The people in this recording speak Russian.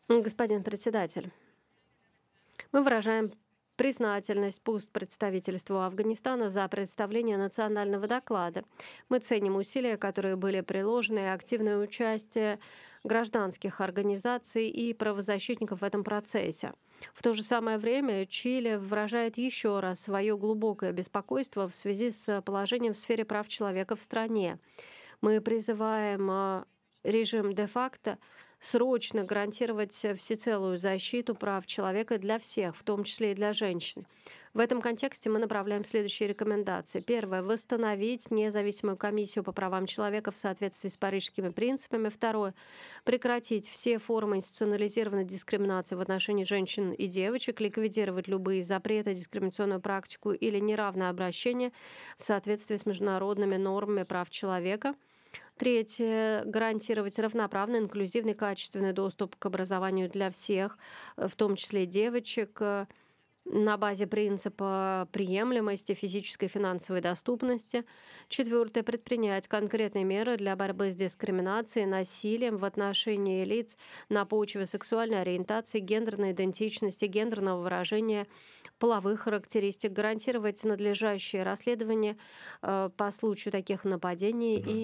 Господин председатель, мы выражаем признательность представительству Афганистана за представление национального доклада. Мы ценим усилия, которые были приложены, и активное участие гражданских организаций и правозащитников в этом процессе. В то же самое время Чили выражает еще раз свое глубокое беспокойство в связи с положением в сфере прав человека в стране. Мы призываем режим де-факто срочно гарантировать всецелую защиту прав человека для всех, в том числе и для женщин. В этом контексте мы направляем следующие рекомендации. Первое. Восстановить независимую комиссию по правам человека в соответствии с парижскими принципами. Второе. Прекратить все формы институционализированной дискриминации в отношении женщин и девочек, ликвидировать любые запреты, дискриминационную практику или неравное обращение в соответствии с международными нормами прав человека. Третье. Гарантировать равноправный, инклюзивный, качественный доступ к образованию для всех, в том числе и девочек, на базе принципа приемлемости, физической и финансовой доступности. Четвертое. Предпринять конкретные меры для борьбы с дискриминацией, насилием в отношении лиц на почве сексуальной ориентации, гендерной идентичности, гендерного выражения, половых характеристик, гарантировать надлежащее расследование по случаю таких нападений и